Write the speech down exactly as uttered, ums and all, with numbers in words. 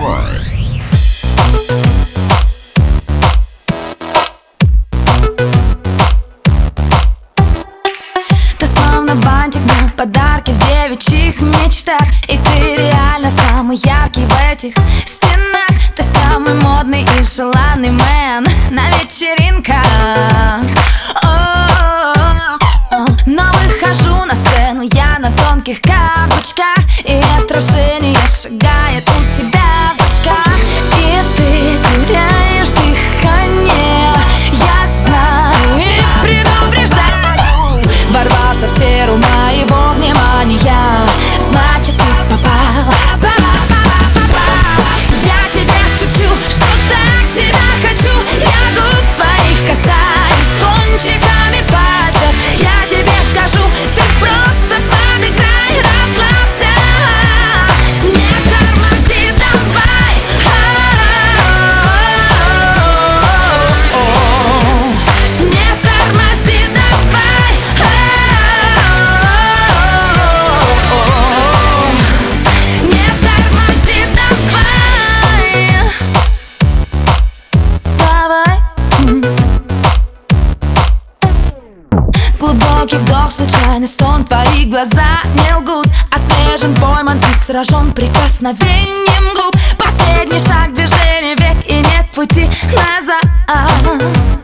Давай. Ты словно бантик на подарки в девичьих мечтах. И ты реально самый яркий в этих стенах. Ты самый модный и желанный мэн на вечеринках. О-о-о-о. Но выхожу на сцену я на тонких каблучках, и отражение шагает у тебя в зрачках. И ты теряешь дыхание, я знаю и предупреждаю. Ворвался в сферу моего внимания, значит ты попал, попал, попал, попал. Я тебе шепчу, что так тебя хочу. Я губ твоих касаюсь кончиками пальцев. Я тебе скажу, ты просто подыграй, расслабься. Не тормози, давай. Не тормози, давай. Не тормози, давай. Давай. Глубокий вдох, случайный стон, твои глаза не лгут. Отслежен, пойман и сражен прикосновением губ. Последний шаг, движение век, и нет пути назад.